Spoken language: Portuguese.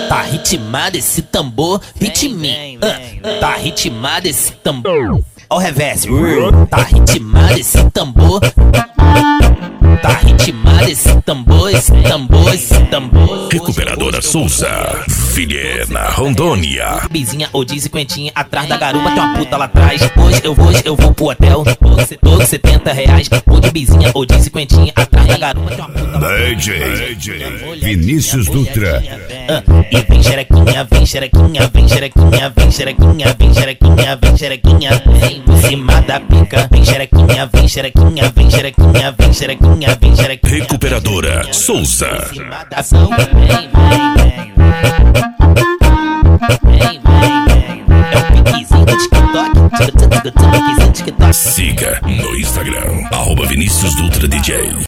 Tá ritmado esse tambor, ritminho. Tá ritmado esse tambor. Ó o reverse. Tá ritmado esse tambor. Tá ritmado esse tambor, esse tambor, esse tambor. Recuperadora Souza, Vilhena, Rondônia. Bizinha ou de cinquentinha atrás da garupa, tem uma puta lá atrás. Hoje eu vou pro hotel, todo R$70. Ou de bizinha ou de cinquentinha atrás da garupa, tem uma puta lá atrás. DJ Vinícius Dutra. E vem xerequinha, vem xerequinha, vem xerequinha, vem xerequinha, vem xerequinha, vem xerequinha, vem por cima da pica. Vem xerequinha, vem xerequinha, vem xerequinha, vem xerequinha, vem xerequinha. Recuperadora Souza. É o piquezinho do TikTok. Siga no Instagram, @Vinícius Dutra DJ.